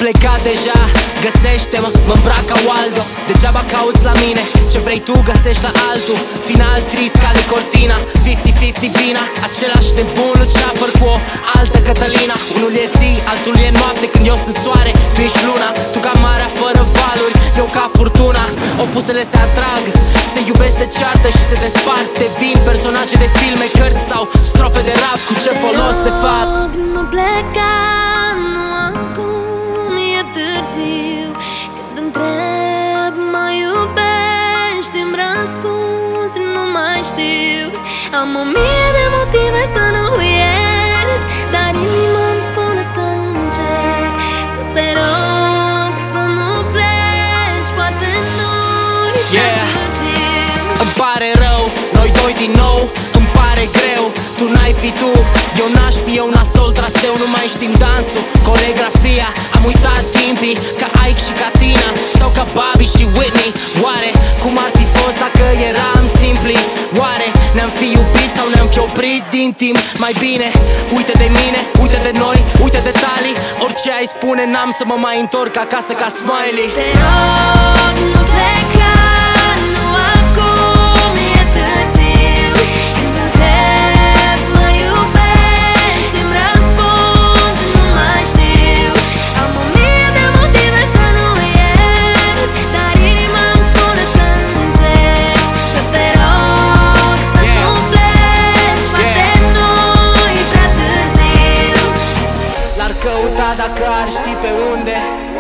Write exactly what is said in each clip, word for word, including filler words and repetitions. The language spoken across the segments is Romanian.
plecat deja, găsește-mă, mă îmbrac ca Waldo. Degeaba cauți la mine, ce vrei tu găsești la altul. Final trist ca de Cortina, cincizeci cincizeci vina. Același nebun Luceafăr cu o altă Cătălina. Unul e zi, altul e noapte, când eu sunt soare, tu ești luna. Tu ca marea fără valuri, eu ca furtuna. Opusele se atrag, se iubesc, se ceartă și se despart. Devin personaje de filme, cărți sau strofe de rap. Cu ce folos de fapt? Nu pleca, nu acum, e târziu. Când întreb, mă iubești, îmi răspunzi, nu mai știu. Am o mie de motive să nu iert, dar inima îmi spune să încerc. Să te rog să nu pleci, poate nu-i prea târziu. Îmi pare rău, noi doi din nou, îmi pare greu. Tu n-ai fi tu, eu n-aș fi eu, nasol traseu. Nu mai știm dansul, coregrafia. Am uitat timpii, ca Ike și Katina, sau ca Bobby și Whitney. Oare cum ar fi fost dacă eram simpli? Oare ne-am fi iubit sau ne-am fi oprit din timp? Mai bine, uite de mine, uite de noi, uite detalii. Orice ai spune, n-am să mă mai întorc acasă ca Smiley. Te rog, nu pleca, nu acum, e târziu. Când întreb, mă iubești, îmi răspunzi, nu mai știu. Am o mie de motive să nu iert, dar inima îmi spune să încerc. Să te rog să nu pleci, poate nu-i prea târziu. L-ar căuta dacă ar ști pe unde,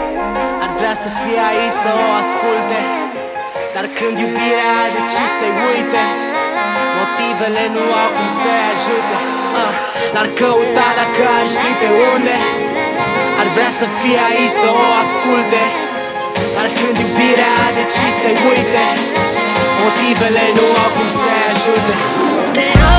ar vrea să fie aici să o asculte. Dar când iubirea a decis să-i uite, motivele nu au cum să-i ajute. uh. L-ar căuta dacă ar ști pe unde, ar vrea să fie aici să o asculte. Dar când iubirea a decis să-i uite, motivele nu au cum să-i ajute. Te rog